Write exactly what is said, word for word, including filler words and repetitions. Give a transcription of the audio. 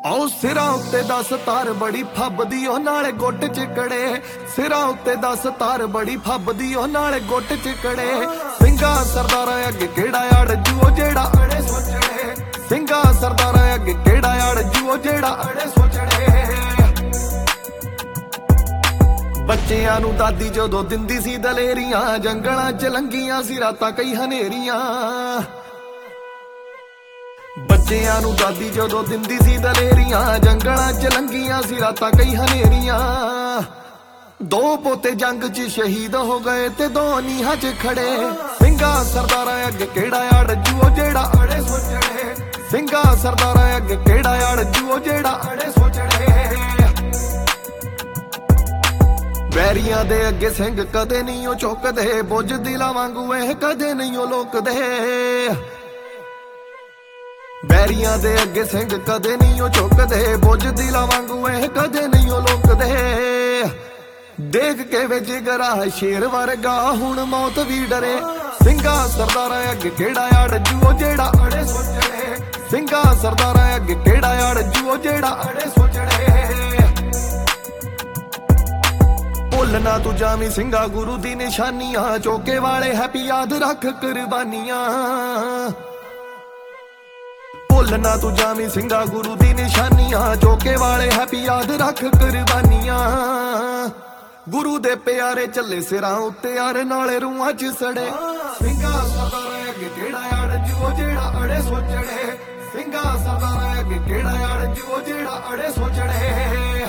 ਆਓ ਸਿਰਾਂ ਉੱਤੇ ਦਸ ਤਾਰ ਬੜੀ ਫੱਬਦੀ ਉਹ ਨਾਲੇ ਗੁੱਟ ਚਿਕੜੇ। ਸਿਰਾਂ ਉੱਤੇ ਦਸ ਤਾਰ ਬੜੀ ਫੱਬਦੀ ਉਹ ਨਾਲੇ ਗੁੱਟ ਚਿਕੜੇ। ਸਿੰਘਾਂ ਸਰਦਾਰਾਂ ਅੱਗੇ ਕਿਹੜਾ ਅੜਜੂ ਉਹ ਜਿਹੜਾ ਅੜੇ ਸੋਚੜੇ। ਸਿੰਘਾਂ ਸਰਦਾਰਾਂ ਅੱਗੇ ਕਿਹੜਾ ਅੜਜੂ ਉਹ ਜਿਹੜਾ ਅੜੇ ਸੋਚੜੇ। ਬੱਚਿਆਂ ਨੂੰ ਦਾਦੀ ਜਦੋਂ ਦਿੰਦੀ ਸੀ ਦਲੇਰੀਆਂ, ਜੰਗਲਾਂ ਚ ਲੰਘੀਆਂ ਸੀ ਰਾਤਾਂ ਕਈ ਹਨੇਰੀਆਂ। ਬੱਚਿਆਂ ਨੂੰ ਦਾਦੀ ਜਦੋਂ ਦਿੰਦੀ ਸੀ ਦਲੇਰੀਆਂ, ਜੰਗਲਾਂ ਚ ਲੰਘੀਆਂ ਸੀ ਰਾਤਾਂ ਕਈ ਹਨੇਰੀਆਂ। ਦੋ ਪੋਤੇ ਜੰਗ ਚ ਸ਼ਹੀਦ ਹੋ ਗਏ ਤੇ ਦੋ ਨੀਹਾਂ ਚ ਖੜੇ। ਸਿੰਘਾਂ ਸਰਦਾਰਾਂ ਅੱਗੇ ਕਿਹੜਾ ਅੜਜੂ ਉਹ ਜਿਹੜਾ ਅੜੇ ਸੋਚੜੇ। ਸਿੰਘਾਂ ਸਰਦਾਰਾਂ ਅੱਗੇ ਕਿਹੜਾ ਅੜਜੂ ਉਹ ਜਿਹੜਾ ਅੜੇ ਸੋਚੜੇ। ਵੈਰੀਆਂ ਦੇ ਅੱਗੇ ਸਿੰਘ ਕਦੇ ਨਹੀਂ ਉਹ ਝੁਕਦੇ, ਬੁੱਝ ਦਿਲਾਂ ਵਾਂਗੂ ਇਹ ਕਦੇ ਨਹੀਂ ਉਹ ਲੁਕਦੇ। ਵੈਰੀਆਂ ਦੇ ਅੱਗੇ ਸਿੰਘ ਕਦੇ ਨਹੀਂ ਉਹ ਝੁਕਦੇ, ਬੁੱਝ ਦਿਲਾਂ ਵਾਂਗੂ ਇਹ ਕਦੇ ਨਹੀਂ ਉਹ ਲੁਕਦੇ। ਦੇਖ ਕੇ ਵੇ ਜਿਗਰਾ ਸ਼ੇਰ ਵਰਗਾ ਹੁਣ ਮੌਤ ਵੀ ਡਰੇ। ਸਿੰਘਾਂ ਸਰਦਾਰਾਂ ਅੱਗੇ ਕਿਹੜਾ ਅੜਜੂ ਉਹ ਜਿਹੜਾ ਅੜੇ ਸੋਚੜੇ। ਸਿੰਘਾਂ ਸਰਦਾਰਾਂ ਅੱਗੇ ਕਿਹੜਾ ਅੜਜੂ ਉਹ ਜਿਹੜਾ ਅੜੇ ਸੋਚੜੇ। ਭੁੱਲ ਨਾ ਤੂੰ ਜਾਵੀਂ ਸਿੰਘਾਂ ਗੁਰੂ ਦੀ ਨਿਸ਼ਾਨੀਆਂ, ਚੌਕੇ ਵਾਲੇ ਹੈਪੀ ਯਾਦ ਰੱਖ ਕੁਰਬਾਨੀਆਂ। ਭੁੱਲ ਨਾ ਤੂੰ ਜਾਵੀਂ ਸਿੰਘਾਂ ਗੁਰੂ ਦੀ ਨਿਸ਼ਾਨੀਆਂ, ਚੌਕੇ ਵਾਲੇ ਹੈਪੀ ਯਾਦ ਰੱਖ ਕੁਰਬਾਨੀਆਂ। ਗੁਰੂ ਦੇ ਪਿਆਰੇ ਚੱਲੇ ਸਿਰਾਂ ਉੱਤੇ ਯਾਰ ਨਾਲੇ ਰੂਹਾਂ ਚ ਸੜੇ। ਸਿੰਘਾਂ ਸਰਦਾਰਾਂ ਅੱਗੇ ਕਿਹੜਾ ਅੜਜੂ ਉਹ ਜਿਹੜਾ ਅੜੇ ਸੋਚੜੇ। ਸਿੰਘਾਂ ਸਰਦਾਰਾਂ ਅੱਗੇ ਕਿਹੜਾ ਅੜਜੂ ਉਹ ਜਿਹੜਾ ਅੜੇ ਸੋਚੜੇ।